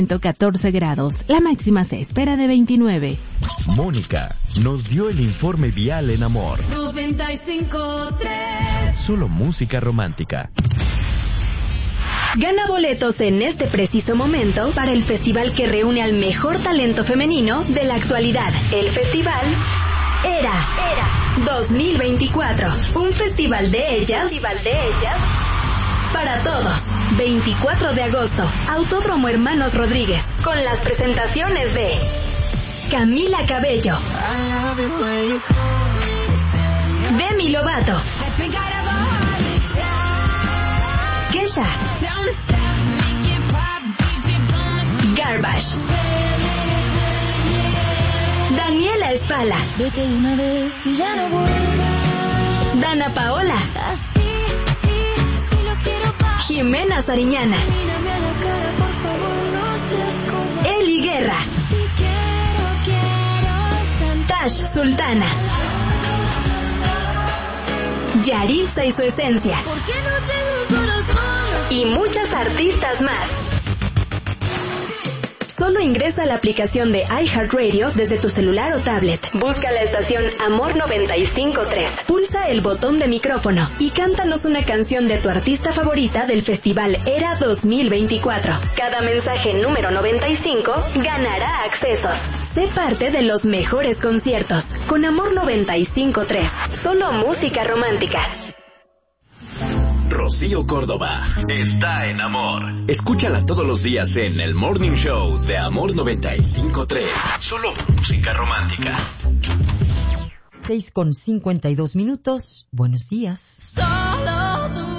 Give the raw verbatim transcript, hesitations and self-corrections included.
catorce grados, la máxima se espera de veintinueve. Mónica nos dio el informe vial en Amor. noventa y cinco tres. Solo música romántica. Gana boletos en este preciso momento para el festival que reúne al mejor talento femenino de la actualidad. El festival Era, Era dos mil veinticuatro. Un festival de ellas, festival de ellas para todos. veinticuatro de agosto, Autódromo Hermanos Rodríguez, con las presentaciones de Camila Cabello, Demi Lovato, Kesha, Garbage, Daniela Espala, Vete de una vez y ya no vuelvas. Dana Paola, Así, sí, así lo quiero pa. Jimena Sariñana, Mírame a la cara, por favor, no seas como. Eli Guerra, Si quiero, quiero tanto. Tash Sultana, Yaritza y su esencia, ¿Por qué no tengo corazón? y muchas artistas más. Solo ingresa a la aplicación de iHeartRadio desde tu celular o tablet. Busca la estación Amor noventa y cinco tres. Pulsa el botón de micrófono y cántanos una canción de tu artista favorita del Festival Era dos mil veinticuatro. Cada mensaje número noventa y cinco ganará accesos. Sé parte de los mejores conciertos con Amor noventa y cinco tres. Solo música romántica. Rocío Córdoba está en Amor. Escúchala todos los días en el Morning Show de Amor noventa y cinco tres. Solo música romántica. seis con cincuenta y dos minutos. Buenos días. Solo